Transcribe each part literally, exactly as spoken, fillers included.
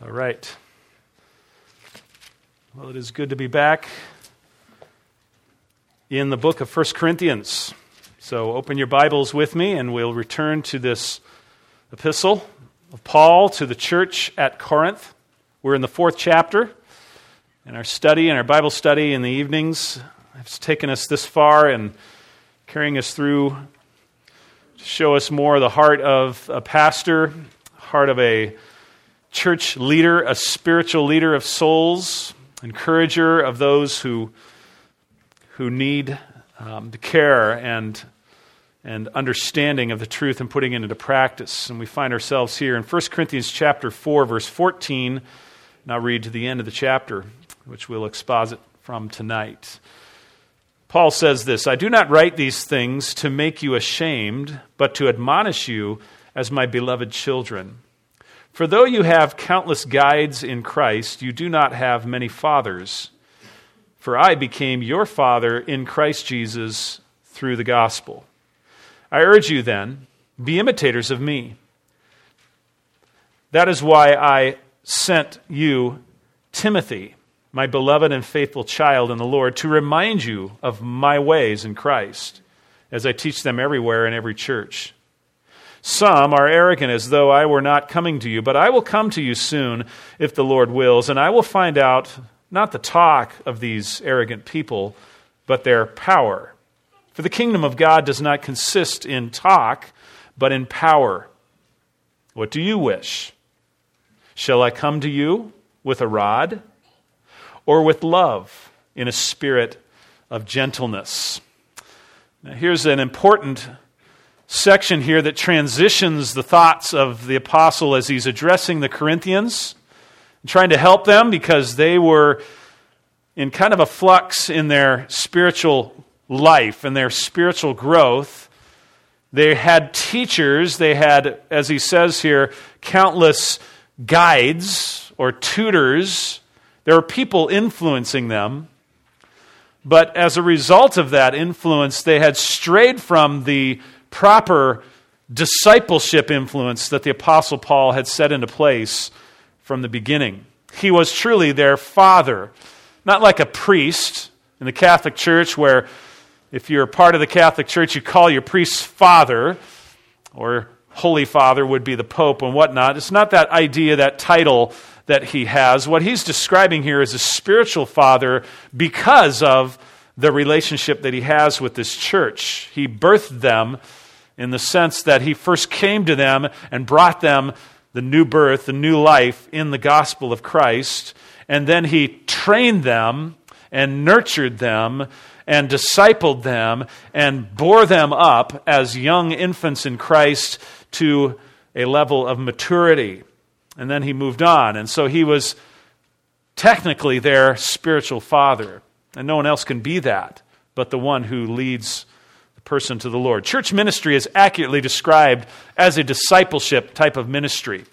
All right. Well, it is good to be back in the book of First Corinthians. So open your Bibles with me and we'll return to this epistle of Paul to the church at Corinth. We're in the fourth chapter, and our study and our Bible study in the evenings has taken us this far and carrying us through to show us more the heart of a pastor, heart of a church leader, a spiritual leader of souls, encourager of those who who need um, the care and and understanding of the truth and putting it into practice. And we find ourselves here in First Corinthians chapter four, verse fourteen. And I'll read to the end of the chapter, which we'll exposit from tonight. Paul says this, "I do not write these things to make you ashamed, but to admonish you as my beloved children. For though you have countless guides in Christ, you do not have many fathers. For I became your father in Christ Jesus through the gospel. I urge you then, be imitators of me. That is why I sent you Timothy, my beloved and faithful child in the Lord, to remind you of my ways in Christ, as I teach them everywhere in every church. Some are arrogant as though I were not coming to you, but I will come to you soon if the Lord wills, and I will find out not the talk of these arrogant people, but their power. For the kingdom of God does not consist in talk, but in power. What do you wish? Shall I come to you with a rod, or with love in a spirit of gentleness?" Now here's an important section here that transitions the thoughts of the apostle as he's addressing the Corinthians, trying to help them because they were in kind of a flux in their spiritual life and their spiritual growth. They had teachers, they had, as he says here, countless guides or tutors. There were people influencing them. But as a result of that influence, they had strayed from the proper discipleship influence that the Apostle Paul had set into place from the beginning. He was truly their father, not like a priest in the Catholic Church where if you're part of the Catholic Church, you call your priest father, or Holy Father would be the Pope and whatnot. It's not that idea, that title that he has. What he's describing here is a spiritual father because of the relationship that he has with this church. He birthed them in the sense that he first came to them and brought them the new birth, the new life in the gospel of Christ, and then he trained them and nurtured them and discipled them and bore them up as young infants in Christ to a level of maturity. And then he moved on. And so he was technically their spiritual father. And no one else can be that but the one who leads the person to the Lord. Church ministry is accurately described as a discipleship type of ministry.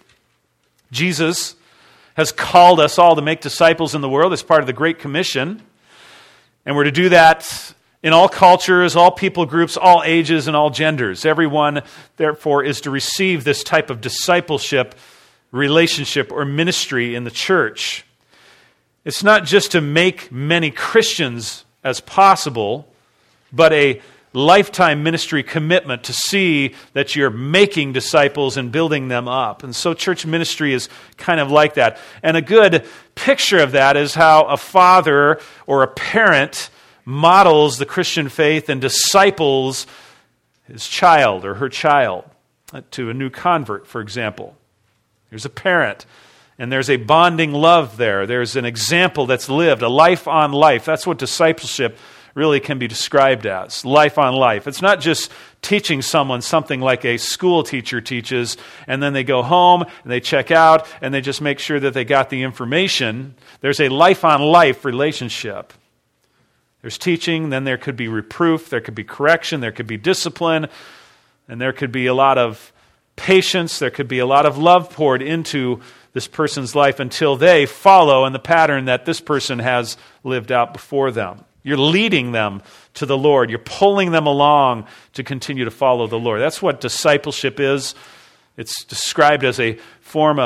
Jesus has called us all to make disciples in the world as part of the Great Commission. And we're to do that in all cultures, all people groups, all ages, and all genders. Everyone, therefore, is to receive this type of discipleship relationship or ministry in the church. It's not just to make many Christians as possible, but a lifetime ministry commitment to see that you're making disciples and building them up. And so church ministry is kind of like that. And a good picture of that is how a father or a parent models the Christian faith and disciples his child or her child to a new convert, for example. There's a parent, and there's a bonding love there. There's an example that's lived, a life on life. That's what discipleship really can be described as, life on life. It's not just teaching someone something like a school teacher teaches, and then they go home, and they check out, and they just make sure that they got the information. There's a life on life relationship. There's teaching, then there could be reproof, there could be correction, there could be discipline, and there could be a lot of patience, there could be a lot of love poured into this person's life until they follow in the pattern that this person has lived out before them. You're leading them to the Lord. You're pulling them along to continue to follow the Lord. That's what discipleship is. It's described as a form of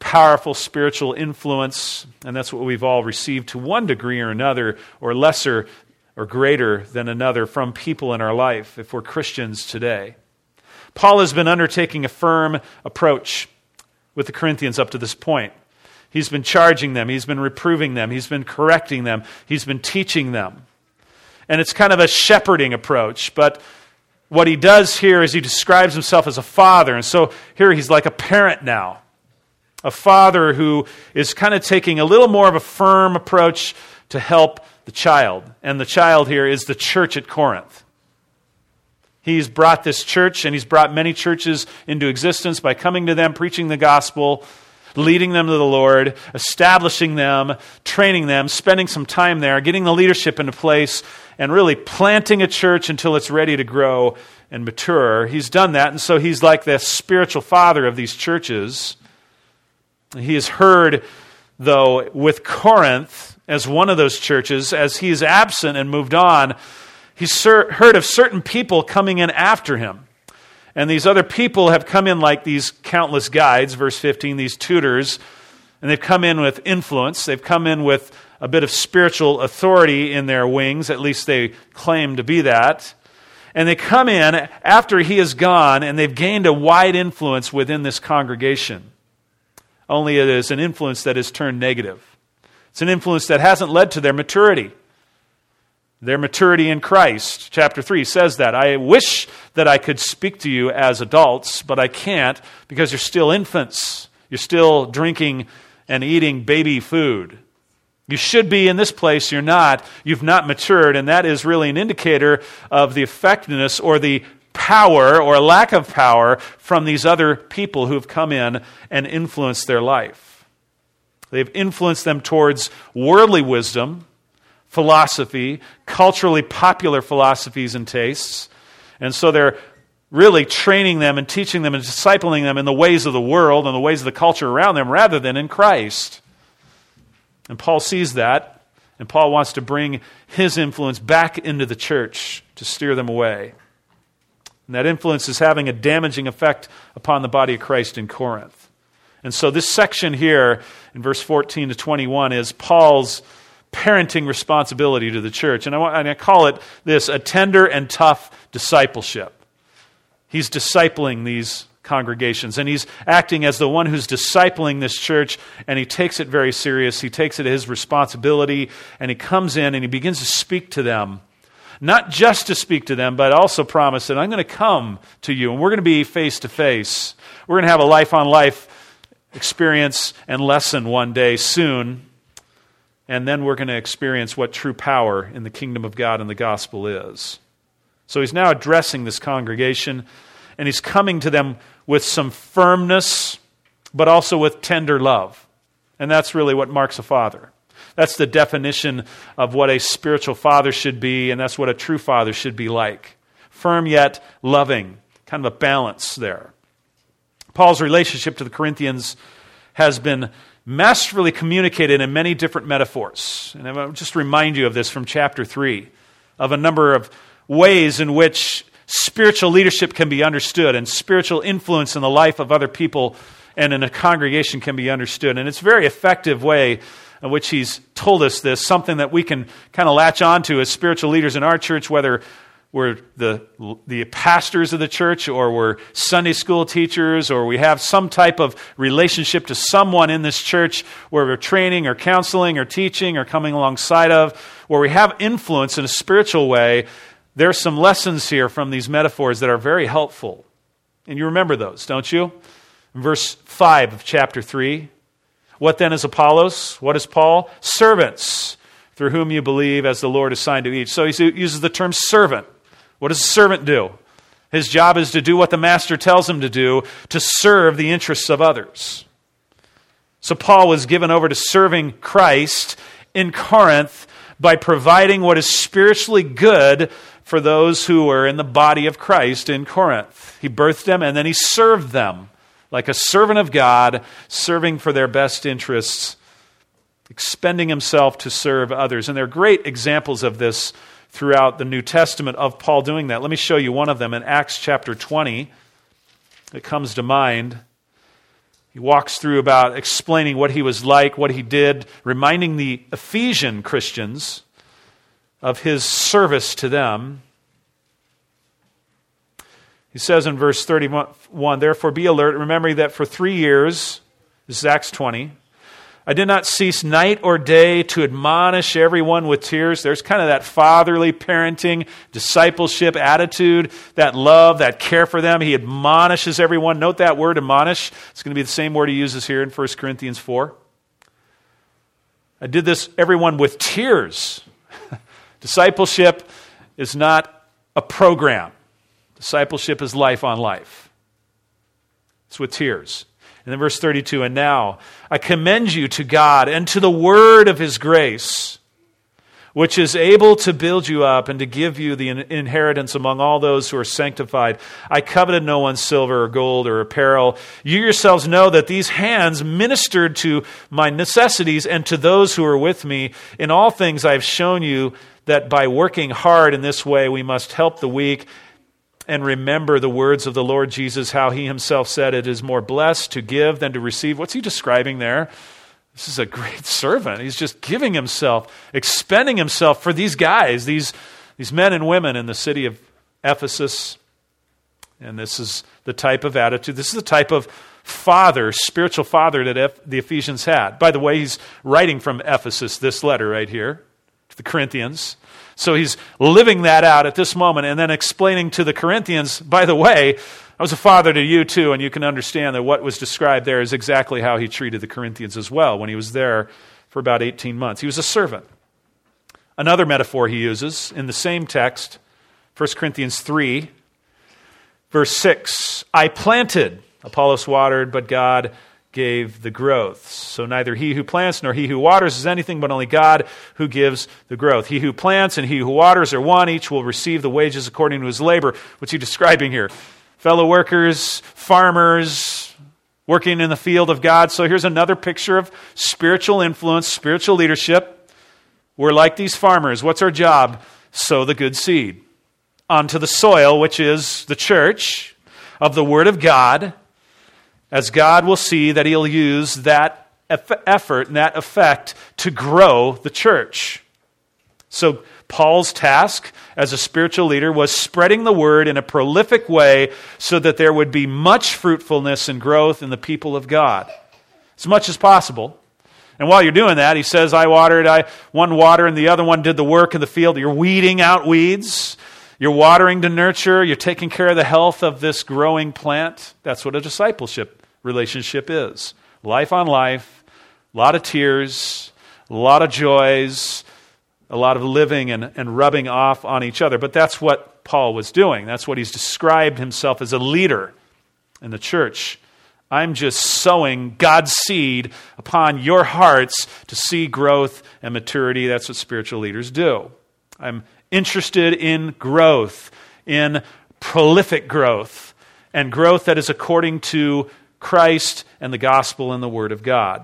powerful spiritual influence, and that's what we've all received to one degree or another, or lesser or greater than another, from people in our life, if we're Christians today. Paul has been undertaking a firm approach with the Corinthians up to this point. He's been charging them, he's been reproving them, he's been correcting them, he's been teaching them. And it's kind of a shepherding approach, but what he does here is he describes himself as a father, and so here he's like a parent now. A father who is kind of taking a little more of a firm approach to help the child. And the child here is the church at Corinth. He's brought this church, and he's brought many churches into existence by coming to them, preaching the gospel, leading them to the Lord, establishing them, training them, spending some time there, getting the leadership into place, and really planting a church until it's ready to grow and mature. He's done that, and so he's like the spiritual father of these churches. He has heard, though, with Corinth as one of those churches, as he is absent and moved on, he's heard of certain people coming in after him. And these other people have come in like these countless guides, verse fifteen, these tutors, and they've come in with influence. They've come in with a bit of spiritual authority in their wings, at least they claim to be that. And they come in after he is gone, and they've gained a wide influence within this congregation. Only it is an influence that is turned negative. It's an influence that hasn't led to their maturity. Their maturity in Christ. Chapter three says that. I wish that I could speak to you as adults, but I can't because you're still infants. You're still drinking and eating baby food. You should be in this place, you're not. You've not matured, and that is really an indicator of the effectiveness or the power or lack of power from these other people who have come in and influenced their life. They've influenced them towards worldly wisdom, philosophy, culturally popular philosophies and tastes, and so they're really training them and teaching them and discipling them in the ways of the world and the ways of the culture around them rather than in Christ. And Paul sees that, and Paul wants to bring his influence back into the church to steer them away. And that influence is having a damaging effect upon the body of Christ in Corinth. And so this section here in verse fourteen to twenty-one is Paul's parenting responsibility to the church. And I, want, and I call it this, a tender and tough discipleship. He's discipling these congregations, and he's acting as the one who's discipling this church, and he takes it very serious. He takes it as his responsibility, and he comes in and he begins to speak to them. Not just to speak to them, but also promise that I'm going to come to you, and we're going to be face-to-face. We're going to have a life-on-life experience and lesson one day soon, and then we're going to experience what true power in the kingdom of God and the gospel is. So he's now addressing this congregation, and he's coming to them with some firmness, but also with tender love. And that's really what marks a father. That's the definition of what a spiritual father should be, and that's what a true father should be like. Firm yet loving, kind of a balance there. Paul's relationship to the Corinthians has been masterfully communicated in many different metaphors. And I'll just remind you of this from chapter three, of a number of ways in which spiritual leadership can be understood and spiritual influence in the life of other people and in a congregation can be understood. And it's a very effective way in which he's told us this, something that we can kind of latch onto as spiritual leaders in our church, whether we're the, the pastors of the church or we're Sunday school teachers or we have some type of relationship to someone in this church where we're training or counseling or teaching or coming alongside of, where we have influence in a spiritual way. There's some lessons here from these metaphors that are very helpful. And you remember those, don't you? In verse five of chapter three, what then is Apollos? What is Paul? Servants, through whom you believe as the Lord assigned to each. So he uses the term servant. What does a servant do? His job is to do what the master tells him to do, to serve the interests of others. So Paul was given over to serving Christ in Corinth by providing what is spiritually good for those who were in the body of Christ in Corinth. He birthed them and then he served them like a servant of God, serving for their best interests, expending himself to serve others. And there are great examples of this throughout the New Testament of Paul doing that. Let me show you one of them in Acts chapter twenty. It comes to mind. He walks through about explaining what he was like, what he did, reminding the Ephesian Christians of his service to them. He says in verse thirty-one, therefore be alert, remembering that for three years, this is Acts twenty, I did not cease night or day to admonish everyone with tears. There's kind of that fatherly parenting, discipleship attitude, that love, that care for them. He admonishes everyone. Note that word, admonish. It's going to be the same word he uses here in First Corinthians four. I did this, everyone, with tears. Discipleship is not a program. Discipleship is life on life. It's with tears. And then verse thirty-two, and now I commend you to God and to the word of his grace, which is able to build you up and to give you the inheritance among all those who are sanctified. I coveted no one's silver or gold or apparel. You yourselves know that these hands ministered to my necessities and to those who are with me. In all things I have shown you that by working hard in this way we must help the weak. And remember the words of the Lord Jesus, how he himself said, it is more blessed to give than to receive. What's he describing there? This is a great servant. He's just giving himself, expending himself for these guys, these, these men and women in the city of Ephesus. And this is the type of attitude, this is the type of father, spiritual father that Eph- the Ephesians had. By the way, he's writing from Ephesus, this letter right here, to the Corinthians. So he's living that out at this moment and then explaining to the Corinthians, by the way, I was a father to you too, and you can understand that what was described there is exactly how he treated the Corinthians as well when he was there for about eighteen months. He was a servant. Another metaphor he uses in the same text, First Corinthians three, verse six, I planted, Apollos watered, but God gave the growth. So neither he who plants nor he who waters is anything, but only God who gives the growth. He who plants and he who waters are one. Each will receive the wages according to his labor. What's he describing here? Fellow workers, farmers, working in the field of God. So here's another picture of spiritual influence, spiritual leadership. We're like these farmers. What's our job? Sow the good seed onto the soil, which is the church of the Word of God, as God will see that he'll use that effort and that effect to grow the church. So Paul's task as a spiritual leader was spreading the word in a prolific way so that there would be much fruitfulness and growth in the people of God, as much as possible. And while you're doing that, he says, I watered, I one water, and the other one did the work in the field. You're weeding out weeds. You're watering to nurture. You're taking care of the health of this growing plant. That's what a discipleship relationship is. Life on life, a lot of tears, a lot of joys, a lot of living and, and rubbing off on each other. But that's what Paul was doing. That's what he's described himself as a leader in the church. I'm just sowing God's seed upon your hearts to see growth and maturity. That's what spiritual leaders do. I'm interested in growth, in prolific growth, and growth that is according to Christ and the gospel and the word of God.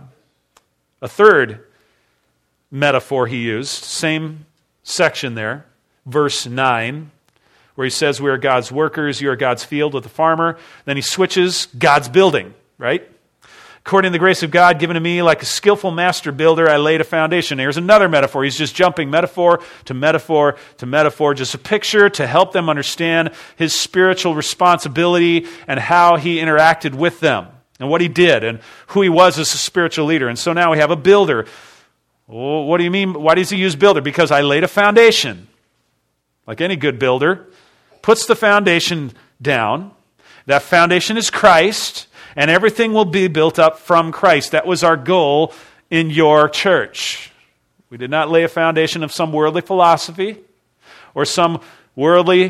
A third metaphor he used, same section there, verse nine, where he says we are God's workers, you are God's field with the farmer. Then he switches, God's building, right? According to the grace of God given to me, like a skillful master builder, I laid a foundation. Here's another metaphor. He's just jumping metaphor to metaphor to metaphor, just a picture to help them understand his spiritual responsibility and how he interacted with them and what he did and who he was as a spiritual leader. And so now we have a builder. Oh, what do you mean? Why does he use builder? Because I laid a foundation. Like any good builder, puts the foundation down. That foundation is Christ. And everything will be built up from Christ. That was our goal in your church. We did not lay a foundation of some worldly philosophy or some worldly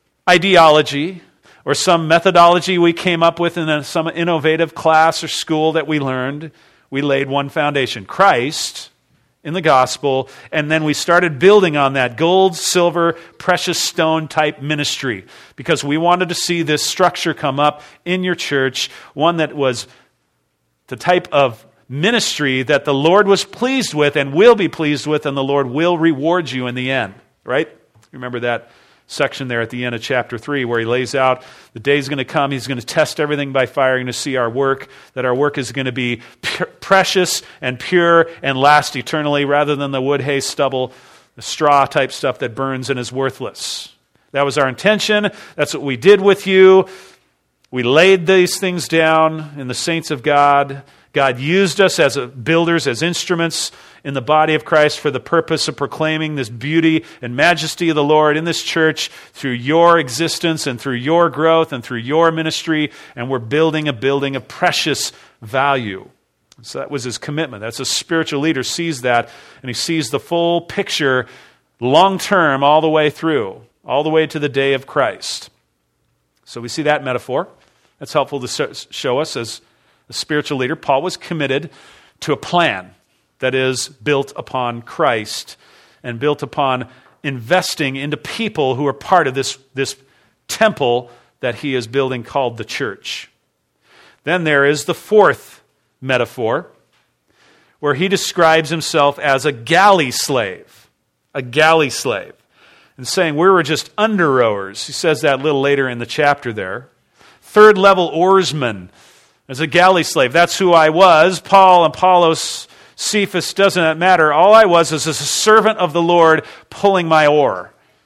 ideology or some methodology we came up with in a, some innovative class or school that we learned. We laid one foundation, Christ, in the gospel, and then we started building on that gold, silver, precious stone type ministry because we wanted to see this structure come up in your church, one that was the type of ministry that the Lord was pleased with and will be pleased with, and the Lord will reward you in the end, right? Remember that section there at the end of chapter three where he lays out the day's going to come. He's going to test everything by fire. You're going to see our work, that our work is going to be pure, precious and pure and last eternally rather than the wood, hay, stubble, the straw type stuff that burns and is worthless. That was our intention. That's what we did with you. We laid these things down in the saints of God. God used us as a builders, as instruments in the body of Christ for the purpose of proclaiming this beauty and majesty of the Lord in this church through your existence and through your growth and through your ministry. And we're building a building of precious value. So that was his commitment. That's a spiritual leader sees that, and he sees the full picture long term all the way through, all the way to the day of Christ. So we see that metaphor. That's helpful to show us as a spiritual leader. Paul was committed to a plan that is built upon Christ and built upon investing into people who are part of this, this temple that he is building called the church. Then there is the fourth metaphor where he describes himself as a galley slave, a galley slave, and saying we were just under rowers. He says that a little later in the chapter there. Third level oarsman as a galley slave. That's who I was. Paul, Apollos, Cephas, doesn't matter. All I was is a servant of the Lord pulling my oar.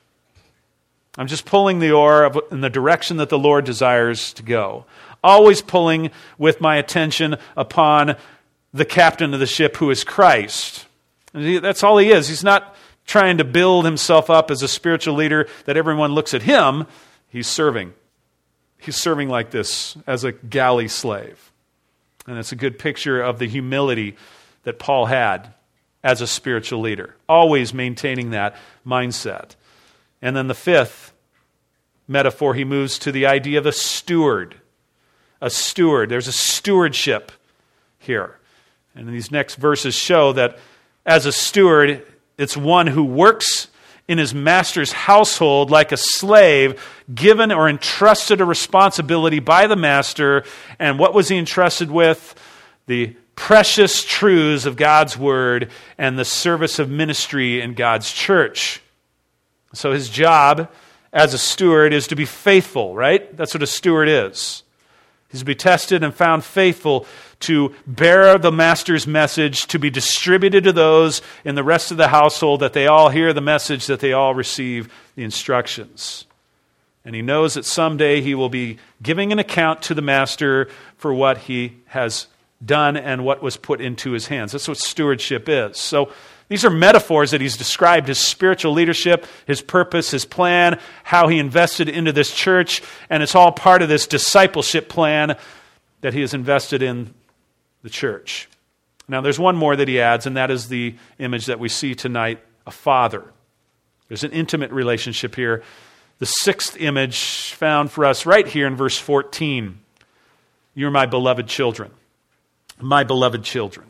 I'm just pulling the oar in the direction that the Lord desires to go. Always pulling with my attention upon the captain of the ship who is Christ. And that's all he is. He's not trying to build himself up as a spiritual leader that everyone looks at him. He's serving. He's serving like this as a galley slave. And it's a good picture of the humility that Paul had as a spiritual leader, always maintaining that mindset. And then the fifth metaphor, he moves to the idea of a steward. A steward. There's a stewardship here. And these next verses show that as a steward, it's one who works in his master's household like a slave, given or entrusted a responsibility by the master. And what was he entrusted with? The precious truths of God's word and the service of ministry in God's church. So his job as a steward is to be faithful, right? That's what a steward is. He's to be tested and found faithful to bear the master's message, to be distributed to those in the rest of the household, that they all hear the message, that they all receive the instructions. And he knows that someday he will be giving an account to the master for what he has done and what was put into his hands. That's what stewardship is. So these are metaphors that he's described his spiritual leadership, his purpose, his plan, how he invested into this church, and it's all part of this discipleship plan that he has invested in the church. Now, there's one more that he adds, and that is the image that we see tonight, a father. There's an intimate relationship here. The sixth image found for us right here in verse fourteen. You're my beloved children. My beloved children.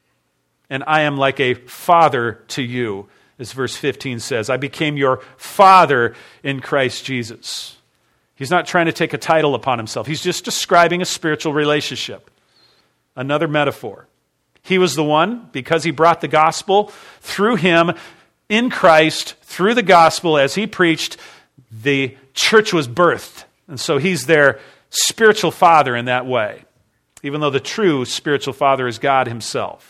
And I am like a father to you, as verse fifteen says. I became your father in Christ Jesus. He's not trying to take a title upon himself. He's just describing a spiritual relationship. Another metaphor. He was the one, because he brought the gospel, through him, in Christ, through the gospel, as he preached, the church was birthed. And so he's their spiritual father in that way, even though the true spiritual father is God himself.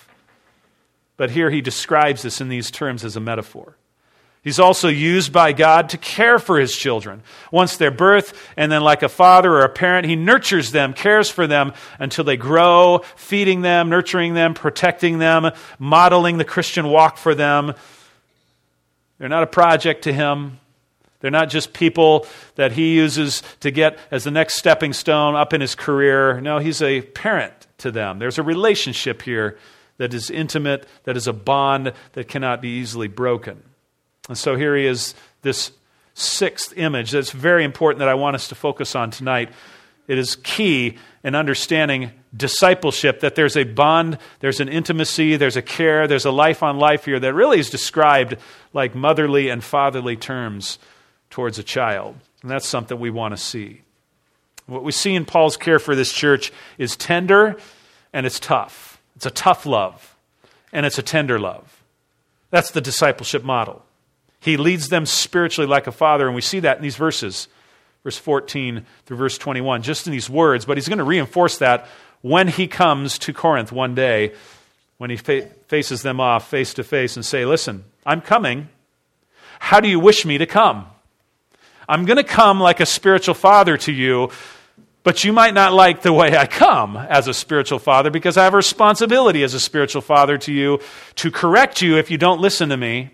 But here he describes this in these terms as a metaphor. He's also used by God to care for his children. Once their birth, and then like a father or a parent, he nurtures them, cares for them until they grow, feeding them, nurturing them, protecting them, modeling the Christian walk for them. They're not a project to him. They're not just people that he uses to get as the next stepping stone up in his career. No, he's a parent to them. There's a relationship here that is intimate, that is a bond that cannot be easily broken. And so here he is, this sixth image that's very important that I want us to focus on tonight. It is key in understanding discipleship, that there's a bond, there's an intimacy, there's a care, there's a life on life here that really is described like motherly and fatherly terms towards a child. And that's something we want to see. What we see in Paul's care for this church is tender and it's tough. It's a tough love, and it's a tender love. That's the discipleship model. He leads them spiritually like a father, and we see that in these verses, verse fourteen through verse twenty-one, just in these words. But he's going to reinforce that when he comes to Corinth one day, when he fa- faces them off face to face and say, listen, I'm coming. How do you wish me to come? I'm going to come like a spiritual father to you, but you might not like the way I come as a spiritual father because I have a responsibility as a spiritual father to you to correct you if you don't listen to me,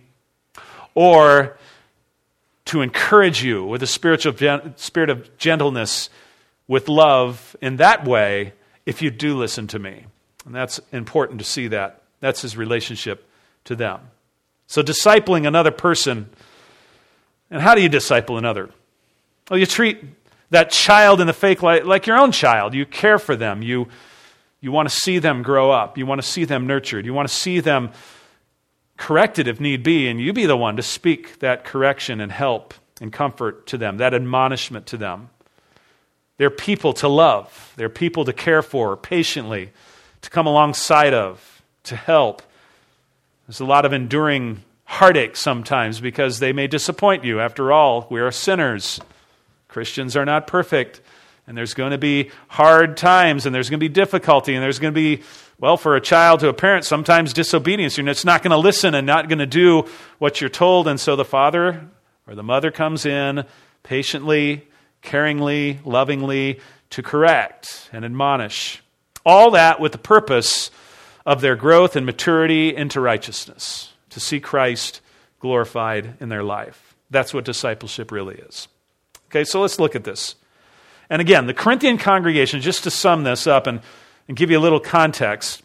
or to encourage you with a spiritual gen- spirit of gentleness, with love in that way if you do listen to me. And that's important to see that. That's his relationship to them. So discipling another person. And how do you disciple another? Well, you treat that child in the faith like, like your own child. You care for them. You, you want to see them grow up. You want to see them nurtured. You want to see them corrected if need be, and you be the one to speak that correction and help and comfort to them, that admonishment to them. They're people to love. They're people to care for patiently, to come alongside of, to help. There's a lot of enduring heartache sometimes because they may disappoint you. After all, we are sinners. Christians are not perfect. And there's going to be hard times, and there's going to be difficulty, and there's going to be, well, for a child to a parent, sometimes disobedience. You're just not going to listen and not going to do what you're told. And so the father or the mother comes in patiently, caringly, lovingly to correct and admonish. All that with the purpose of their growth and maturity into righteousness, to see Christ glorified in their life. That's what discipleship really is. Okay, so let's look at this. And again, the Corinthian congregation, just to sum this up and, and give you a little context,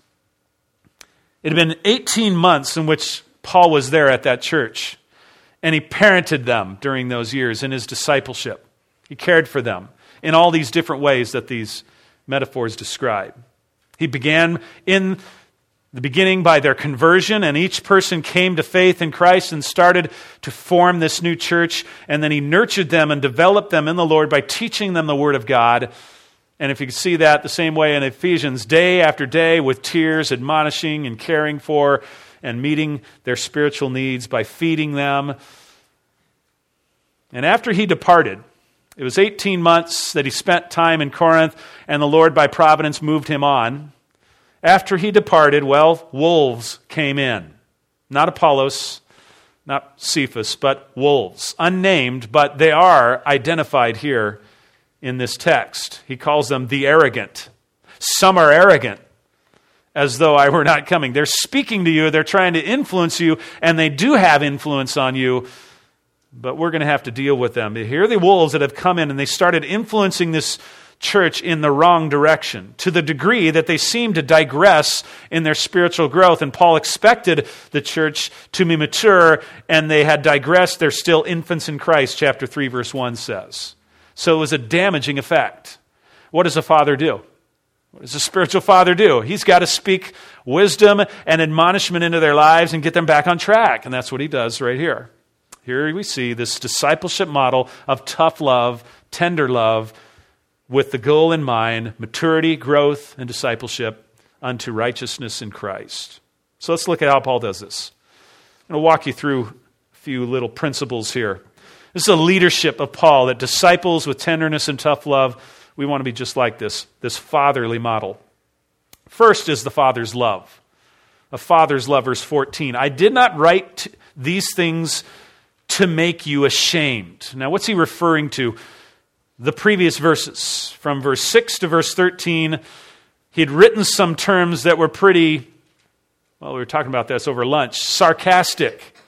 it had been eighteen months in which Paul was there at that church, and he parented them during those years in his discipleship. He cared for them in all these different ways that these metaphors describe. He began in the beginning by their conversion, and each person came to faith in Christ and started to form this new church, and then he nurtured them and developed them in the Lord by teaching them the Word of God. And if you can see that the same way in Ephesians, day after day with tears, admonishing and caring for and meeting their spiritual needs by feeding them. And after he departed, it was eighteen months that he spent time in Corinth, and the Lord by providence moved him on. After he departed, well, wolves came in. Not Apollos, not Cephas, but wolves. Unnamed, but they are identified here in this text. He calls them the arrogant. Some are arrogant, as though I were not coming. They're speaking to you, they're trying to influence you, and they do have influence on you, but we're going to have to deal with them. Here are the wolves that have come in, and they started influencing this church in the wrong direction, to the degree that they seemed to digress in their spiritual growth. And Paul expected the church to be mature, and they had digressed. They're still infants in Christ, chapter three, verse one says. So it was a damaging effect. What does a father do? What does a spiritual father do? He's got to speak wisdom and admonishment into their lives and get them back on track. And that's what he does right here. Here we see this discipleship model of tough love, tender love, with the goal in mind, maturity, growth, and discipleship unto righteousness in Christ. So let's look at how Paul does this. I'm going to walk you through a few little principles here. This is a leadership of Paul that disciples with tenderness and tough love. We want to be just like this, this fatherly model. First is the father's love. A father's love, verse fourteen. I did not write these things to make you ashamed. Now, what's he referring to? The previous verses, from verse six to verse thirteen, he had written some terms that were pretty, well, we were talking about this over lunch, sarcastic,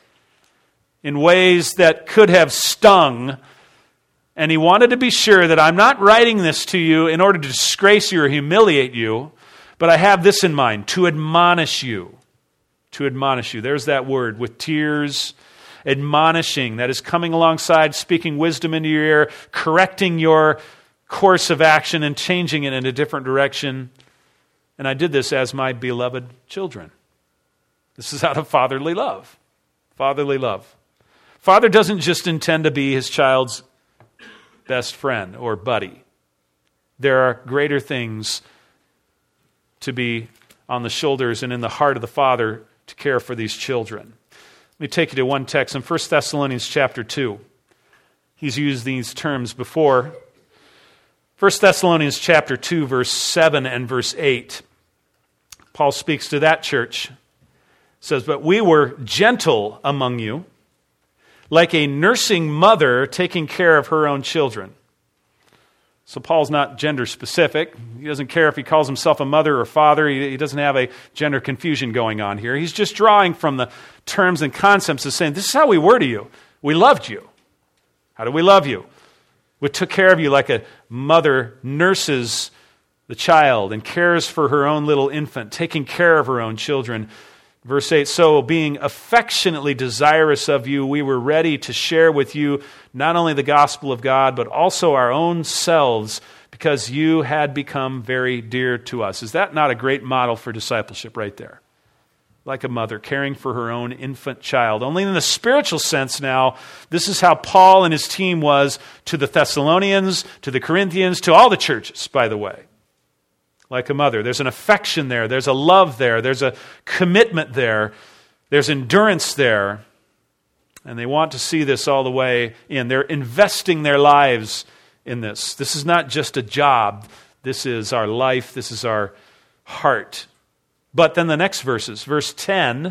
in ways that could have stung. And he wanted to be sure that I'm not writing this to you in order to disgrace you or humiliate you, but I have this in mind, to admonish you. To admonish you. There's that word, with tears, admonishing, that is coming alongside, speaking wisdom into your ear, correcting your course of action and changing it in a different direction. And I did this as my beloved children. This is out of fatherly love. Fatherly love. Father doesn't just intend to be his child's best friend or buddy. There are greater things to be on the shoulders and in the heart of the father to care for these children. Let me take you to one text in First Thessalonians chapter two. He's used these terms before. First Thessalonians chapter two, verse seven and verse eight. Paul speaks to that church. Says, "But we were gentle among you, like a nursing mother taking care of her own children." So Paul's not gender specific. He doesn't care if he calls himself a mother or father. He, he doesn't have a gender confusion going on here. He's just drawing from the terms and concepts of saying, this is how we were to you. We loved you. How do we love you? We took care of you like a mother nurses the child and cares for her own little infant, taking care of her own children. Verse eight, "So being affectionately desirous of you, we were ready to share with you not only the gospel of God, but also our own selves, because you had become very dear to us." Is that not a great model for discipleship right there? Like a mother caring for her own infant child. Only in the spiritual sense now, this is how Paul and his team was to the Thessalonians, to the Corinthians, to all the churches, by the way. Like a mother. There's an affection there. There's a love there. There's a commitment there. There's endurance there. And they want to see this all the way in. They're investing their lives in this. This is not just a job. This is our life. This is our heart. But then the next verses, verse ten,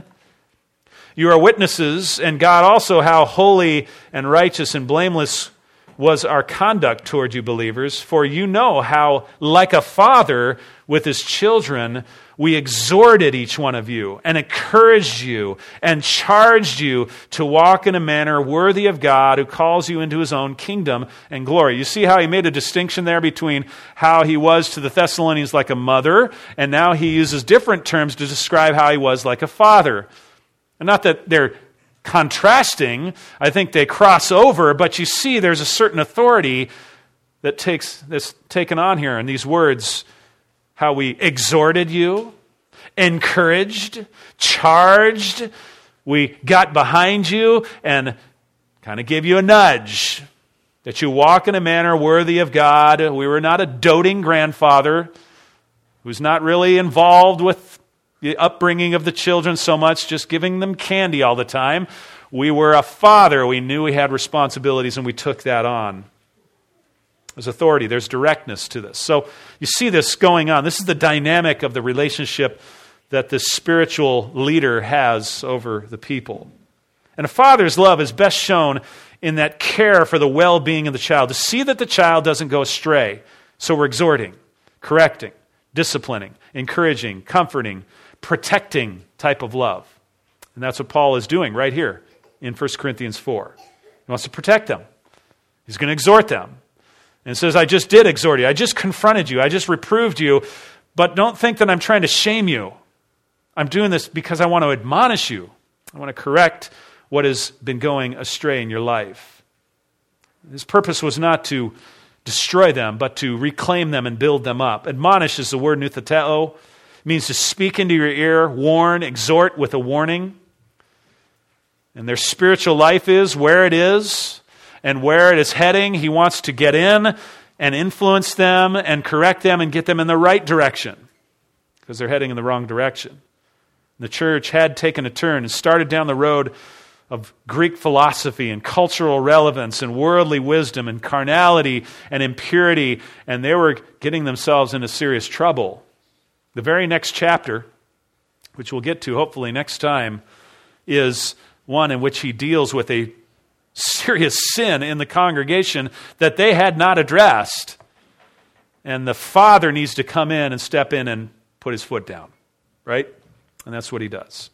"You are witnesses, and God also, how holy and righteous and blameless was our conduct toward you believers, for you know how, like a father with his children, we exhorted each one of you and encouraged you and charged you to walk in a manner worthy of God who calls you into his own kingdom and glory." You see how he made a distinction there between how he was to the Thessalonians like a mother, and now he uses different terms to describe how he was like a father. And not that they're contrasting, I think they cross over, but you see there's a certain authority that takes that's taken on here in these words. How we exhorted you, encouraged, charged, we got behind you and kind of gave you a nudge that you walk in a manner worthy of God. We were not a doting grandfather who's not really involved with the upbringing of the children so much, just giving them candy all the time. We were a father. We knew we had responsibilities and we took that on. There's authority. There's directness to this. So you see this going on. This is the dynamic of the relationship that the spiritual leader has over the people. And a father's love is best shown in that care for the well-being of the child, to see that the child doesn't go astray. So we're exhorting, correcting, disciplining, encouraging, comforting, protecting type of love. And that's what Paul is doing right here in First Corinthians four. He wants to protect them. He's going to exhort them. And says, I just did exhort you. I just confronted you. I just reproved you. But don't think that I'm trying to shame you. I'm doing this because I want to admonish you. I want to correct what has been going astray in your life. His purpose was not to destroy them, but to reclaim them and build them up. Admonish is the word nuthateo. It means to speak into your ear, warn, exhort with a warning. And their spiritual life is where it is and where it is heading. He wants to get in and influence them and correct them and get them in the right direction because they're heading in the wrong direction. The church had taken a turn and started down the road of Greek philosophy and cultural relevance and worldly wisdom and carnality and impurity, and they were getting themselves into serious trouble. The very next chapter, which we'll get to hopefully next time, is one in which he deals with a serious sin in the congregation that they had not addressed. And the father needs to come in and step in and put his foot down, right? And that's what he does.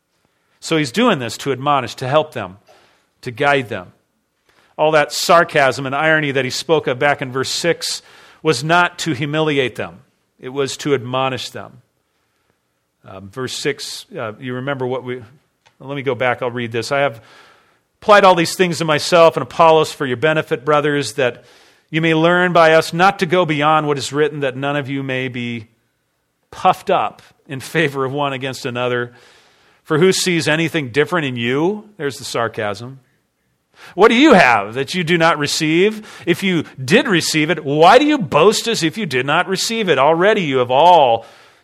So he's doing this to admonish, to help them, to guide them. All that sarcasm and irony that he spoke of back in verse six was not to humiliate them. It was to admonish them. Um, verse six, uh, you remember what we... Well, let me go back, I'll read this. I have applied all these things to myself and Apollos for your benefit, brothers, that you may learn by us not to go beyond what is written, that none of you may be puffed up in favor of one against another. For who sees anything different in you? There's the sarcasm. What do you have that you do not receive? If you did receive it, why do you boast as if you did not receive it? Already you have all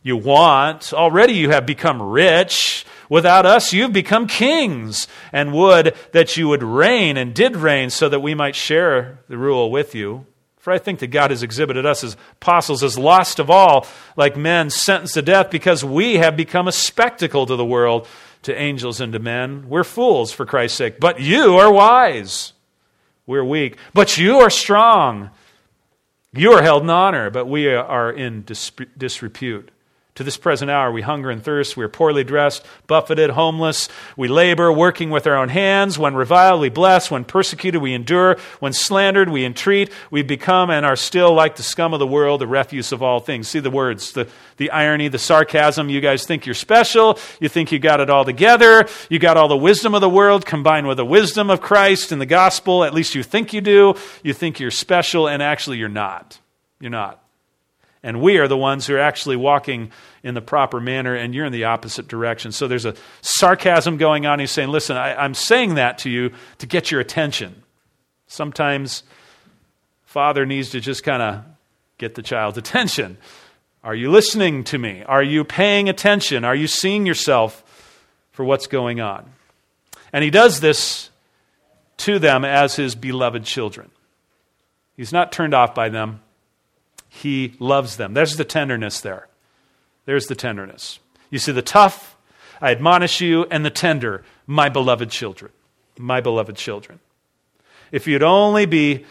you want. Already you have become rich. Without us, you've become kings, and would that you would reign and did reign so that we might share the rule with you. For I think that God has exhibited us as apostles as lost of all, like men sentenced to death, because we have become a spectacle to the world, to angels and to men. We're fools for Christ's sake, but you are wise. We're weak, but you are strong. You are held in honor, but we are in disrepute. To this present hour we hunger and thirst, we are poorly dressed, buffeted, homeless, we labor, working with our own hands. When reviled, we bless. When persecuted, we endure. When slandered, we entreat. We become and are still like the scum of the world, the refuse of all things. See the words, the, the irony, the sarcasm. You guys think you're special. You think you got it all together. You got all the wisdom of the world combined with the wisdom of Christ and the gospel. At least you think you do. You think you're special, and actually you're not. You're not. And we are the ones who are actually walking in the proper manner, and you're in the opposite direction. So there's a sarcasm going on. He's saying, listen, I, I'm saying that to you to get your attention. Sometimes father needs to just kind of get the child's attention. Are you listening to me? Are you paying attention? Are you seeing yourself for what's going on? And he does this to them as his beloved children. He's not turned off by them. He loves them. There's the tenderness there. There's the tenderness. You see the tough, I admonish you, and the tender, my beloved children. My beloved children. If you'd only be,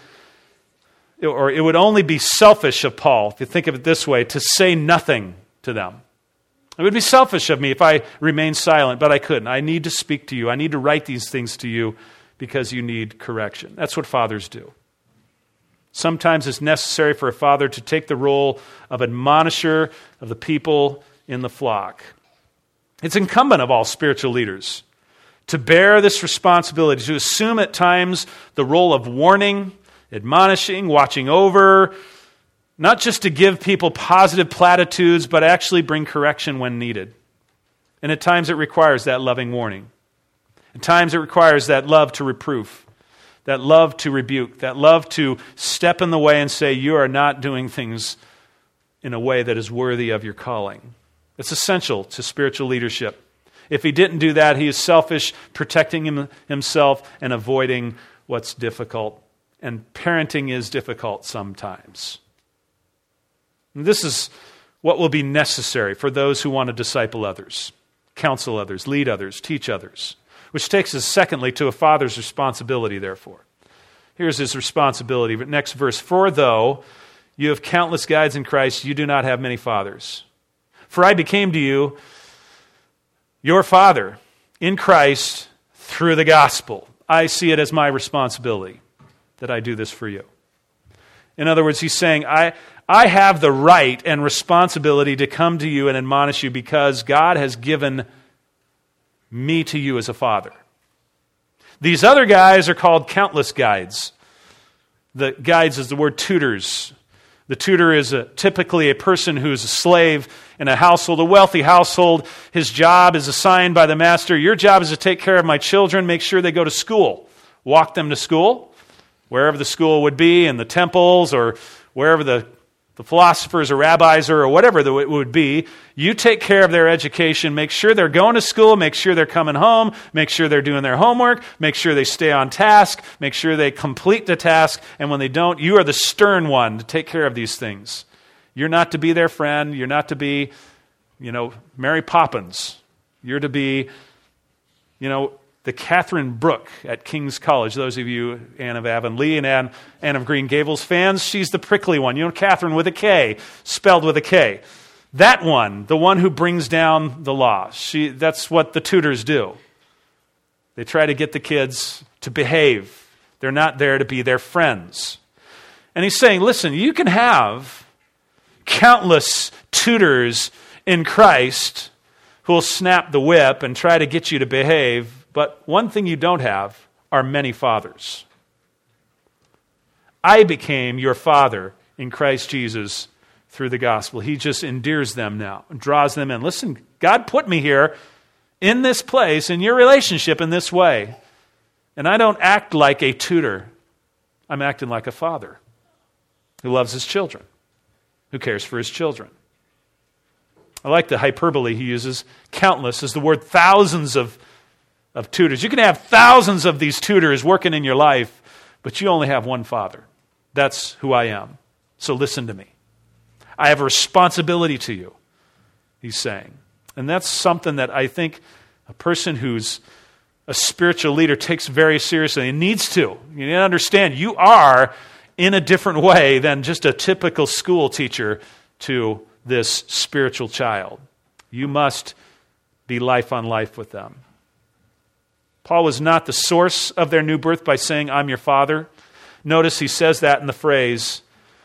or it would only be selfish of Paul, if you think of it this way, to say nothing to them. It would be selfish of me if I remained silent, but I couldn't. I need to speak to you. I need to write these things to you because you need correction. That's what fathers do. Sometimes it's necessary for a father to take the role of admonisher of the people in the flock. It's incumbent of all spiritual leaders to bear this responsibility, to assume at times the role of warning, admonishing, watching over, not just to give people positive platitudes, but actually bring correction when needed. And at times it requires that loving warning. At times it requires that love to reproof. That love to rebuke, that love to step in the way and say, you are not doing things in a way that is worthy of your calling. It's essential to spiritual leadership. If he didn't do that, he is selfish, protecting him, himself and avoiding what's difficult. And parenting is difficult sometimes. And this is what will be necessary for those who want to disciple others, counsel others, lead others, teach others. Which takes us, secondly, to a father's responsibility, therefore. Here's his responsibility. Next verse, for though you have countless guides in Christ, you do not have many fathers. For I became to you your father in Christ through the gospel. I see it as my responsibility that I do this for you. In other words, he's saying, I, I have the right and responsibility to come to you and admonish you because God has given me to you as a father. These other guys are called countless guides. The guides is the word tutors. The tutor is a, typically a person who is a slave in a household, a wealthy household. His job is assigned by the master. Your job is to take care of my children, make sure they go to school. Walk them to school, wherever the school would be, in the temples or wherever the the philosophers or rabbis or whatever it would be. You take care of their education, make sure they're going to school, make sure they're coming home, make sure they're doing their homework, make sure they stay on task, make sure they complete the task, and when they don't, you are the stern one to take care of these things. You're not to be their friend, you're not to be, you know, Mary Poppins. You're to be, you know, the Catherine Brooke at King's College. Those of you, Anne of Avonlea and Anne, Anne of Green Gables fans, she's the prickly one. You know, Catherine with a K, spelled with a K. That one, the one who brings down the law. She, that's what the tutors do. They try to get the kids to behave. They're not there to be their friends. And he's saying, listen, you can have countless tutors in Christ who will snap the whip and try to get you to behave. But one thing you don't have are many fathers. I became your father in Christ Jesus through the gospel. He just endears them now and draws them in. Listen, God put me here in this place, in your relationship in this way. And I don't act like a tutor. I'm acting like a father who loves his children, who cares for his children. I like the hyperbole he uses. Countless is the word thousands of, of tutors. You can have thousands of these tutors working in your life, but you only have one Father. That's who I am. So listen to me. I have a responsibility to you, he's saying. And that's something that I think a person who's a spiritual leader takes very seriously and needs to. You need to understand you are in a different way than just a typical school teacher to this spiritual child. You must be life on life with them. Paul was not the source of their new birth by saying, I'm your father. Notice he says that in the phrase,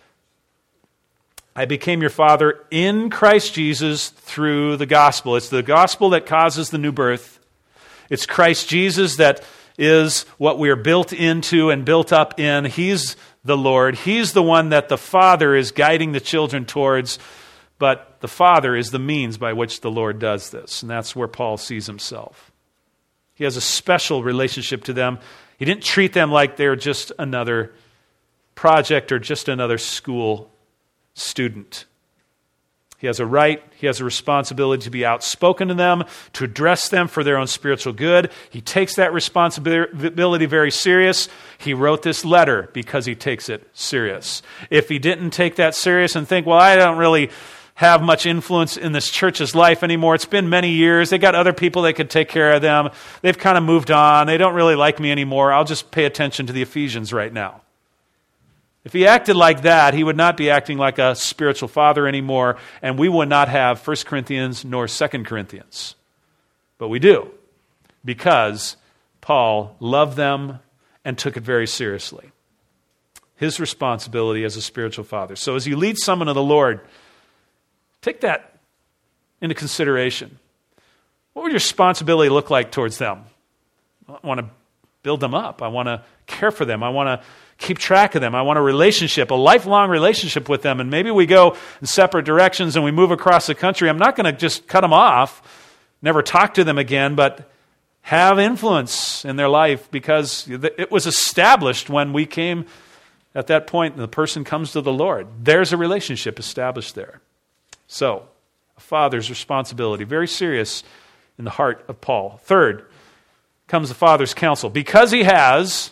I became your father in Christ Jesus through the gospel. It's the gospel that causes the new birth. It's Christ Jesus that is what we are built into and built up in. He's the Lord. He's the one that the Father is guiding the children towards, but the Father is the means by which the Lord does this, and that's where Paul sees himself. He has a special relationship to them. He didn't treat them like they're just another project or just another school student. He has a right, he has a responsibility to be outspoken to them, to address them for their own spiritual good. He takes that responsibility very serious. He wrote this letter because he takes it serious. If he didn't take that serious and think, well, I don't really have much influence in this church's life anymore. It's been many years. They got other people that could take care of them. They've kind of moved on. They don't really like me anymore. I'll just pay attention to the Ephesians right now. If he acted like that, he would not be acting like a spiritual father anymore, and we would not have First Corinthians nor Second Corinthians. But we do, because Paul loved them and took it very seriously. His responsibility as a spiritual father. So as you lead someone to the Lord, take that into consideration. What would your responsibility look like towards them? I want to build them up. I want to care for them. I want to keep track of them. I want a relationship, a lifelong relationship with them. And maybe we go in separate directions and we move across the country. I'm not going to just cut them off, never talk to them again, but have influence in their life because it was established when we came at that point and the person comes to the Lord. There's a relationship established there. So, a father's responsibility, very serious in the heart of Paul. Third, comes the father's counsel. Because he has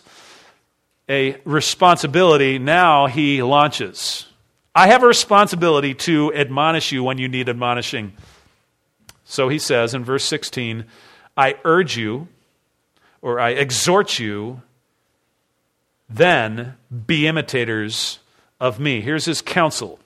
a responsibility, now he launches. I have a responsibility to admonish you when you need admonishing. So he says in verse sixteen, I urge you, or I exhort you, then be imitators of me. Here's his counsel.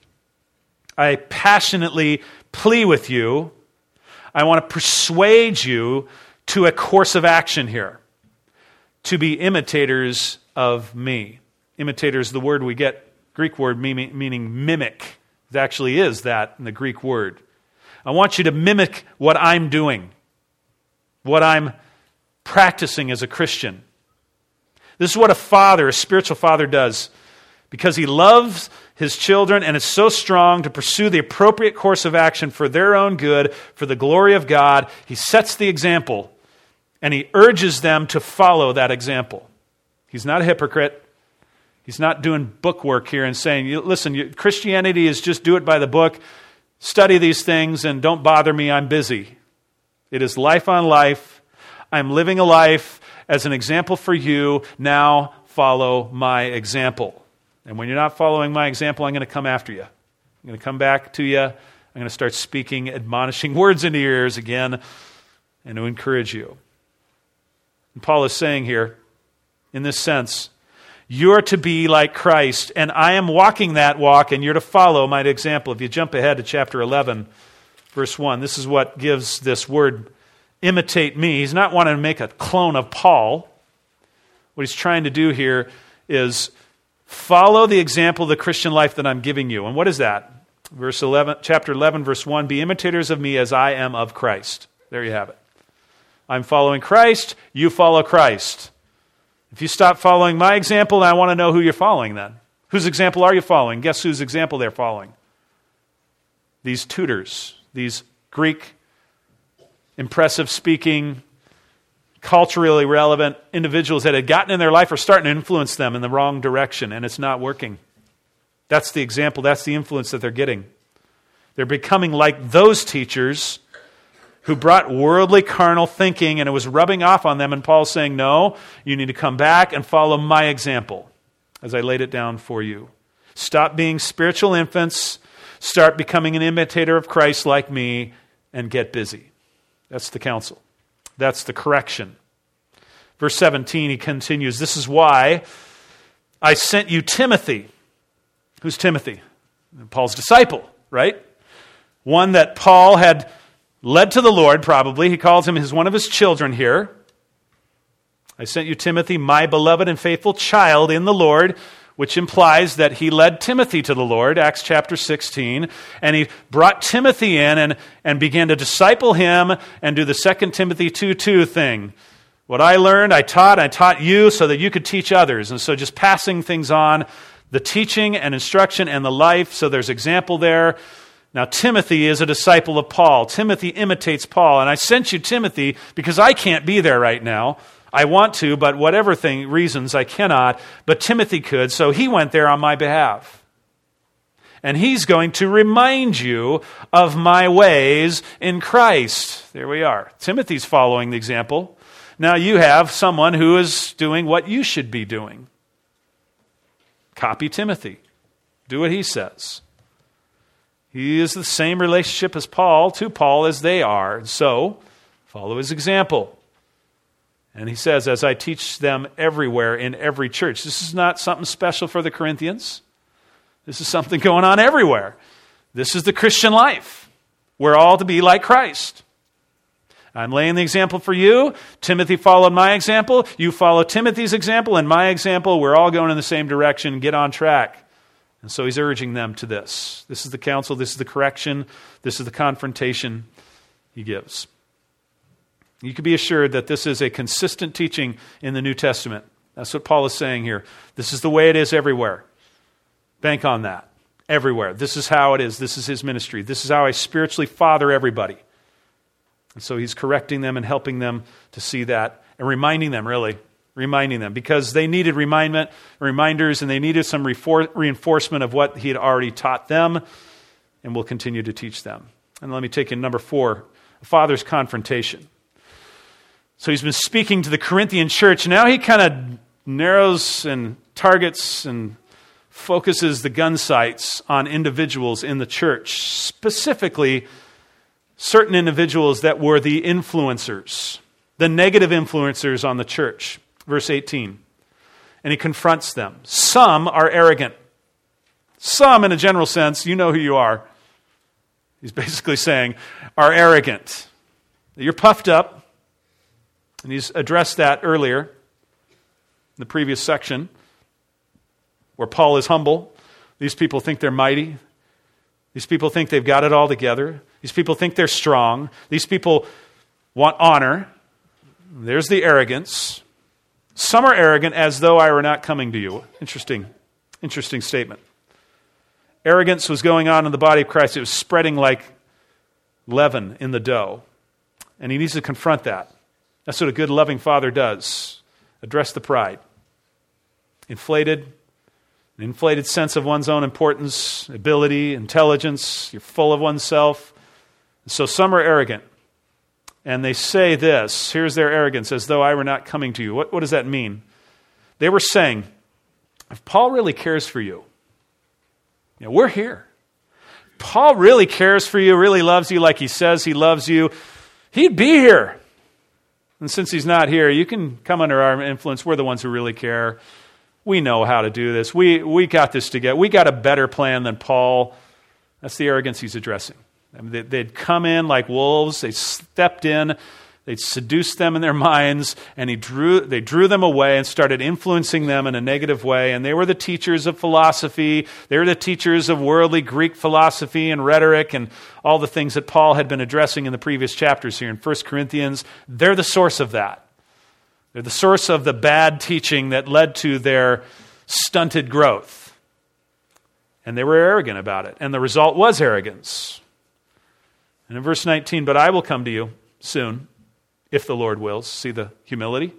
I passionately plea with you. I want to persuade you to a course of action here, to be imitators of me. Imitators, the word we get, Greek word meaning, meaning mimic. It actually is that in the Greek word. I want you to mimic what I'm doing, what I'm practicing as a Christian. This is what a father, a spiritual father does, because he loves his children and is so strong to pursue the appropriate course of action for their own good, for the glory of God. He sets the example and he urges them to follow that example. He's not a hypocrite. He's not doing book work here and saying, listen, Christianity is just do it by the book, study these things, and don't bother me, I'm busy. It is life on life. I'm living a life as an example for you. Now follow my example. And when you're not following my example, I'm going to come after you. I'm going to come back to you. I'm going to start speaking admonishing words into your ears again and to encourage you. And Paul is saying here, in this sense, you're to be like Christ, and I am walking that walk, and you're to follow my example. If you jump ahead to chapter eleven, verse one, this is what gives this word, imitate me. He's not wanting to make a clone of Paul. What he's trying to do here is follow the example of the Christian life that I'm giving you. And what is that? Verse eleven, chapter eleven, verse one, be imitators of me as I am of Christ. There you have it. I'm following Christ, you follow Christ. If you stop following my example, I want to know who you're following then. Whose example are you following? Guess whose example they're following? These tutors, these Greek, impressive speaking, culturally relevant individuals that had gotten in their life are starting to influence them in the wrong direction, and it's not working. That's the example, that's the influence that they're getting. They're becoming like those teachers who brought worldly, carnal thinking, and it was rubbing off on them. And Paul's saying, no, you need to come back and follow my example as I laid it down for you. Stop being spiritual infants. Start becoming an imitator of Christ like me and get busy. That's the counsel. That's the correction. Verse seventeen, he continues, this is why I sent you Timothy. Who's Timothy? Paul's disciple, right? One that Paul had led to the Lord, probably. He calls him his one of his children here. I sent you Timothy, my beloved and faithful child in the Lord, which implies that he led Timothy to the Lord, Acts chapter sixteen, and he brought Timothy in and, and began to disciple him and do the Second Timothy two two thing. What I learned, I taught, I taught you so that you could teach others. And so just passing things on, the teaching and instruction and the life, so there's example there. Now, Timothy is a disciple of Paul. Timothy imitates Paul. And I sent you Timothy because I can't be there right now. I want to, but whatever thing, reasons, I cannot. But Timothy could, so he went there on my behalf. And he's going to remind you of my ways in Christ. There we are. Timothy's following the example. Now you have someone who is doing what you should be doing. Copy Timothy. Do what he says. He is the same relationship as Paul, to Paul as they are. So, follow his example. And he says, as I teach them everywhere in every church. This is not something special for the Corinthians. This is something going on everywhere. This is the Christian life. We're all to be like Christ. I'm laying the example for you. Timothy followed my example. You follow Timothy's example and my example. We're all going in the same direction. Get on track. And so he's urging them to this. This is the counsel. This is the correction. This is the confrontation he gives. You can be assured that this is a consistent teaching in the New Testament. That's what Paul is saying here. This is the way it is everywhere. Bank on that. Everywhere. This is how it is. This is his ministry. This is how I spiritually father everybody. And so he's correcting them and helping them to see that and reminding them, really, reminding them because they needed remindment, reminders and they needed some refor- reinforcement of what he had already taught them and will continue to teach them. And let me take in number four, a father's confrontation. So he's been speaking to the Corinthian church. Now he kind of narrows and targets and focuses the gun sights on individuals in the church, specifically certain individuals that were the influencers, the negative influencers on the church. Verse eighteen. And he confronts them. Some are arrogant. Some, in a general sense, you know who you are. He's basically saying, are arrogant. You're puffed up. And he's addressed that earlier in the previous section where Paul is humble. These people think they're mighty. These people think they've got it all together. These people think they're strong. These people want honor. There's the arrogance. Some are arrogant as though I were not coming to you. Interesting, interesting statement. Arrogance was going on in the body of Christ. It was spreading like leaven in the dough. And he needs to confront that. That's what a good, loving father does. Address the pride. Inflated, an inflated sense of one's own importance, ability, intelligence. You're full of oneself. So some are arrogant. And they say this, here's their arrogance, as though I were not coming to you. What, what does that mean? They were saying, if Paul really cares for you, you know, we're here. Paul really cares for you, really loves you like he says he loves you, he'd be here. And since he's not here, you can come under our influence. We're the ones who really care. We know how to do this. We, we got this together. We got a better plan than Paul. That's the arrogance he's addressing. I mean, they'd come in like wolves. They stepped in. They'd seduced them in their minds, and he drew. They drew them away and started influencing them in a negative way. And they were the teachers of philosophy. They were the teachers of worldly Greek philosophy and rhetoric and all the things that Paul had been addressing in the previous chapters here in First Corinthians. They're the source of that. They're the source of the bad teaching that led to their stunted growth. And they were arrogant about it. And the result was arrogance. And in verse nineteen, but I will come to you soon, if the Lord wills. See the humility?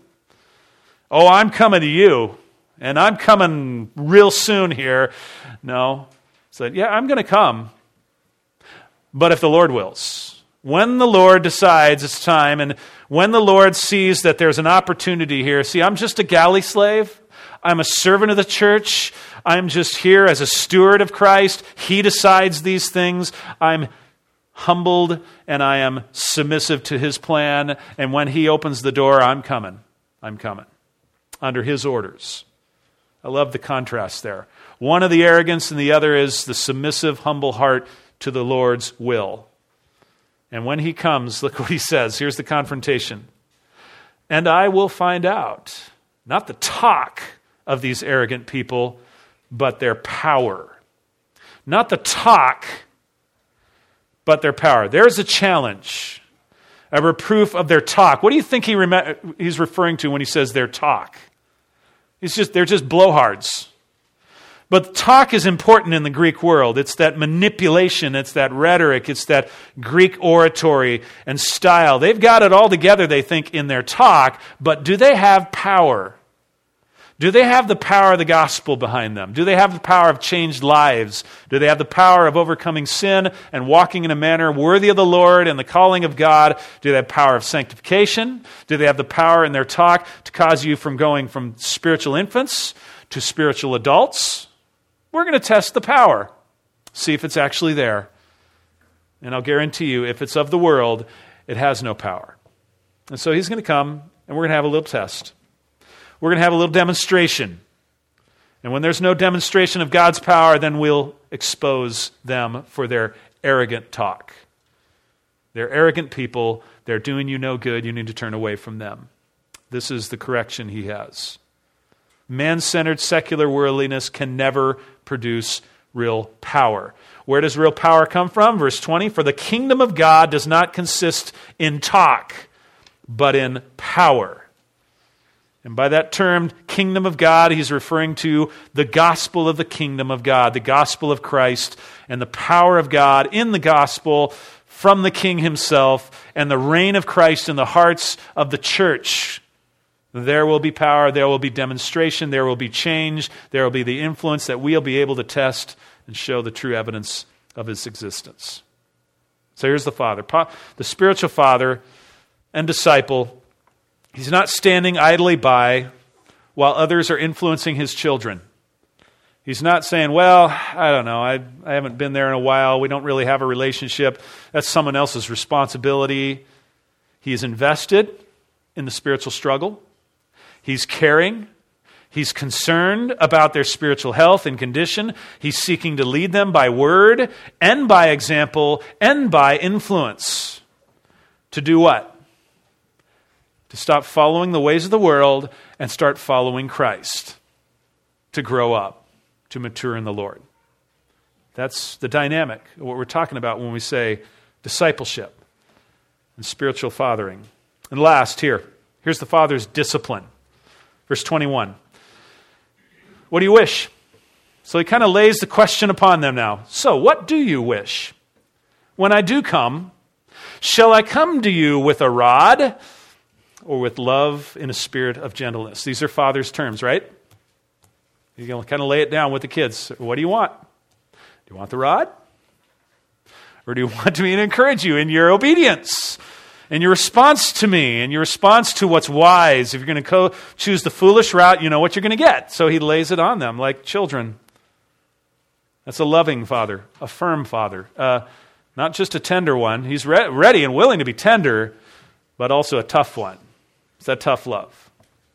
Oh, I'm coming to you, and I'm coming real soon here. No. Said, yeah, I'm going to come. but if the Lord wills. When the Lord decides it's time, and when the Lord sees that there's an opportunity here. See, I'm just a galley slave. I'm a servant of the church. I'm just here as a steward of Christ. He decides these things. I'm humbled and I am submissive to his plan. And when he opens the door, I'm coming. I'm coming. Under his orders. I love the contrast there. One of the arrogance and the other is the submissive, humble heart to the Lord's will. And when he comes, look what he says. Here's the confrontation. And I will find out, not the talk of these arrogant people, but their power. Not the talk, but their power. There's a challenge, a reproof of their talk. What do you think he rem- he's referring to when he says their talk? He's just, they're just blowhards. But talk is important in the Greek world. It's that manipulation, it's that rhetoric, it's that Greek oratory and style. They've got it all together, they think, in their talk, but do they have power? Do they have the power of the gospel behind them? Do they have the power of changed lives? Do they have the power of overcoming sin and walking in a manner worthy of the Lord and the calling of God? Do they have power of sanctification? Do they have the power in their talk to cause you from going from spiritual infants to spiritual adults? We're going to test the power, see if it's actually there. And I'll guarantee you, if it's of the world, it has no power. And so he's going to come, and we're going to have a little test. We're going to have a little demonstration. And when there's no demonstration of God's power, then we'll expose them for their arrogant talk. They're arrogant people. They're doing you no good. You need to turn away from them. This is the correction he has. Man-centered secular worldliness can never produce real power. Where does real power come from? Verse twenty, for the kingdom of God does not consist in talk, but in power. And by that term, kingdom of God, he's referring to the gospel of the kingdom of God, the gospel of Christ, and the power of God in the gospel from the king himself, and the reign of Christ in the hearts of the church. There will be power, there will be demonstration, there will be change, there will be the influence that we'll be able to test and show the true evidence of his existence. So here's the Father, the spiritual father and disciple. He's not standing idly by while others are influencing his children. He's not saying, well, I don't know, I, I haven't been there in a while, we don't really have a relationship, that's someone else's responsibility. He is invested in the spiritual struggle. He's caring. He's concerned about their spiritual health and condition. He's seeking to lead them by word and by example and by influence. To do what? To stop following the ways of the world and start following Christ. To grow up, to mature in the Lord. That's the dynamic of what we're talking about when we say discipleship and spiritual fathering. And last, here, here's the Father's discipline. Verse twenty-one. What do you wish? So he kind of lays the question upon them now. So what do you wish? When I do come, shall I come to you with a rod or with love in a spirit of gentleness? These are Father's terms, right? You're going to kind of lay it down with the kids. What do you want? Do you want the rod? Or do you want me to encourage you in your obedience? And your response to me, and your response to what's wise. If you're going to co- choose the foolish route, you know what you're going to get. So he lays it on them like children. That's a loving father, a firm father. Uh, not just a tender one. He's re- ready and willing to be tender, but also a tough one. It's that tough love.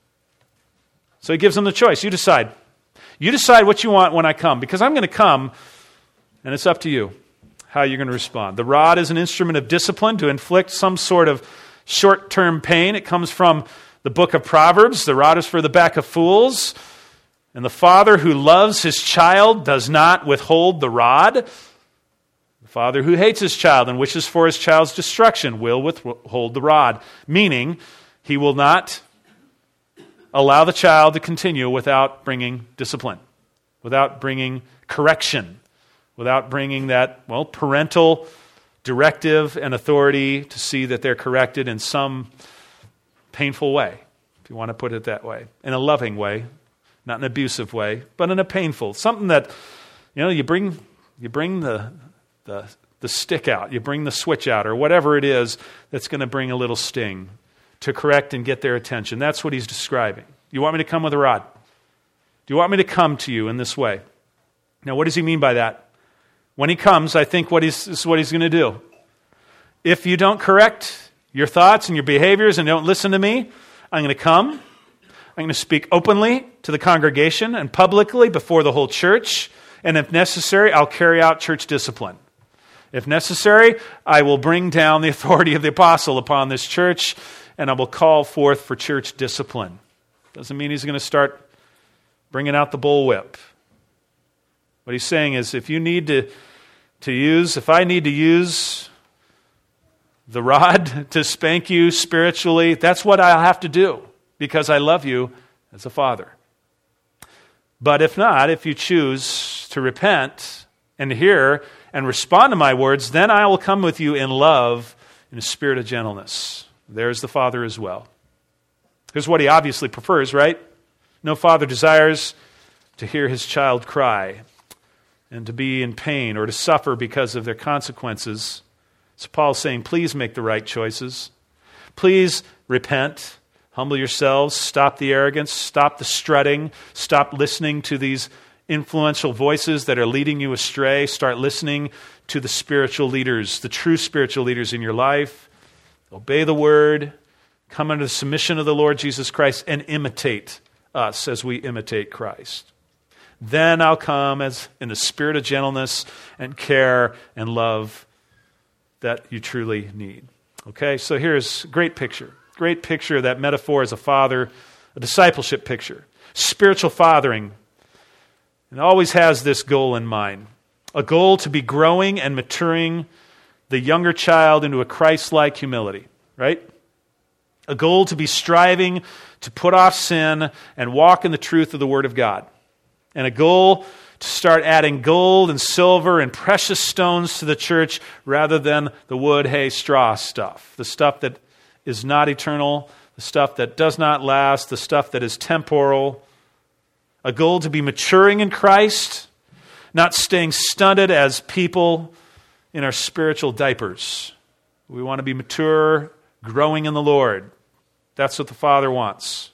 So he gives them the choice. You decide. You decide what you want when I come, because I'm going to come, and it's up to you how you're going to respond. The rod is an instrument of discipline to inflict some sort of short-term pain. It comes from the book of Proverbs. The rod is for the back of fools. And the father who loves his child does not withhold the rod. The father who hates his child and wishes for his child's destruction will withhold the rod. Meaning, he will not allow the child to continue without bringing discipline, without bringing correction, without bringing that, well, parental directive and authority to see that they're corrected in some painful way, if you want to put it that way, in a loving way, not an abusive way, but in a painful, something that, you know, you bring you bring the the the stick out. You bring the switch out or whatever it is that's going to bring a little sting to correct and get their attention. That's what he's describing. You want me to come with a rod? Do you want me to come to you in this way? Now, what does he mean by that? When he comes, I think what he's, this is what he's going to do. If you don't correct your thoughts and your behaviors and don't listen to me, I'm going to come. I'm going to speak openly to the congregation and publicly before the whole church. And if necessary, I'll carry out church discipline. If necessary, I will bring down the authority of the apostle upon this church, and I will call forth for church discipline. Doesn't mean he's going to start bringing out the bullwhip. What he's saying is, if you need to, to use, if I need to use the rod to spank you spiritually, that's what I'll have to do because I love you as a father. But if not, if you choose to repent and hear and respond to my words, then I will come with you in love, in a spirit of gentleness. There's the Father as well. Here's what he obviously prefers, right? No father desires to hear his child cry and to be in pain or to suffer because of their consequences. So Paul's saying, please make the right choices. Please repent, humble yourselves, stop the arrogance, stop the strutting, stop listening to these influential voices that are leading you astray. Start listening to the spiritual leaders, the true spiritual leaders in your life. Obey the word, come under the submission of the Lord Jesus Christ, and imitate us as we imitate Christ. Then I'll come as in the spirit of gentleness and care and love that you truly need. Okay, so here's a great picture. Great picture of that metaphor as a father, a discipleship picture. Spiritual fathering. And always has this goal in mind. A goal to be growing and maturing the younger child into a Christ-like humility, right? A goal to be striving to put off sin and walk in the truth of the Word of God. And a goal to start adding gold and silver and precious stones to the church rather than the wood, hay, straw stuff. The stuff that is not eternal, the stuff that does not last, the stuff that is temporal. A goal to be maturing in Christ, not staying stunted as people in our spiritual diapers. We want to be mature, growing in the Lord. That's what the Father wants.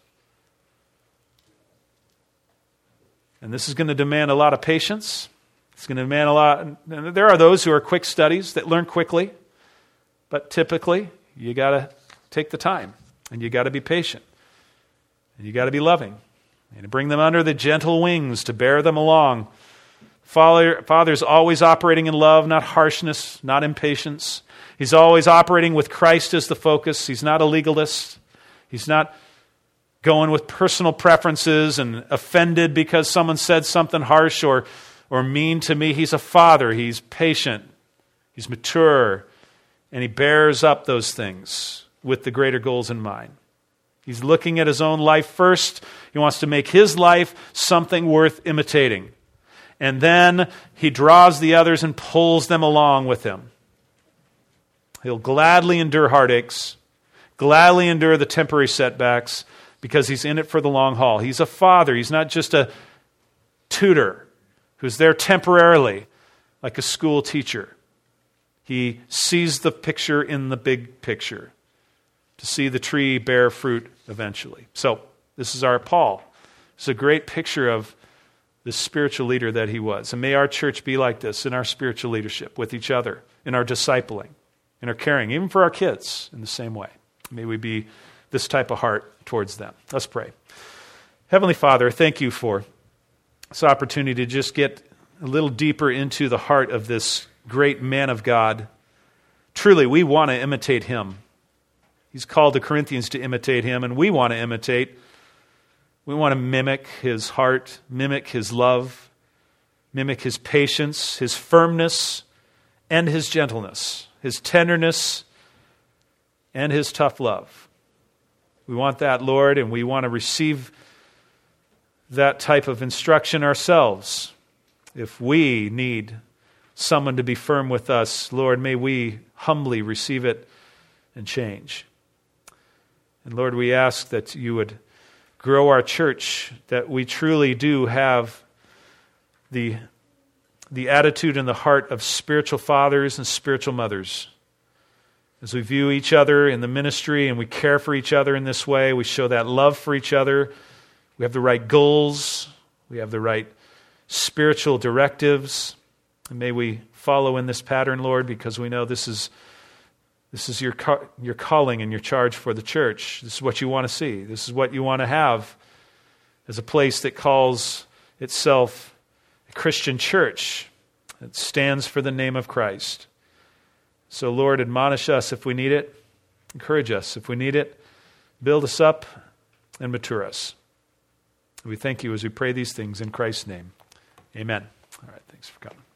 And this is going to demand a lot of patience. It's going to demand a lot. And there are those who are quick studies that learn quickly, but typically you got to take the time and you got to be patient and you got to be loving and to bring them under the gentle wings to bear them along. Father, Father's always operating in love, not harshness, not impatience. He's always operating with Christ as the focus. He's not a legalist. He's not going with personal preferences and offended because someone said something harsh or, or mean to me. He's a father. He's patient. He's mature. And he bears up those things with the greater goals in mind. He's looking at his own life first. He wants to make his life something worth imitating. And then he draws the others and pulls them along with him. He'll gladly endure heartaches, gladly endure the temporary setbacks, because he's in it for the long haul. He's a father. He's not just a tutor who's there temporarily like a school teacher. He sees the picture in the big picture to see the tree bear fruit eventually. So this is our Paul. It's a great picture of the spiritual leader that he was. And may our church be like this in our spiritual leadership with each other, in our discipling, in our caring, even for our kids in the same way. May we be this type of heart towards them. Let's pray. Heavenly Father, thank you for this opportunity to just get a little deeper into the heart of this great man of God. Truly, we want to imitate him. He's called the Corinthians to imitate him, and we want to imitate. We want to mimic his heart, mimic his love, mimic his patience, his firmness, and his gentleness, his tenderness, and his tough love. We want that, Lord, and we want to receive that type of instruction ourselves. If we need someone to be firm with us, Lord, may we humbly receive it and change. And Lord, we ask that you would grow our church, that we truly do have the the attitude and the heart of spiritual fathers and spiritual mothers. As we view each other in the ministry and we care for each other in this way, we show that love for each other. We have the right goals. We have the right spiritual directives. And may we follow in this pattern, Lord, because we know this is this is your your calling and your charge for the church. This is what you want to see. This is what you want to have as a place that calls itself a Christian church that stands for the name of Christ. So, Lord, admonish us if we need it. Encourage us if we need it. Build us up and mature us. We thank you as we pray these things in Christ's name. Amen. All right, thanks for coming.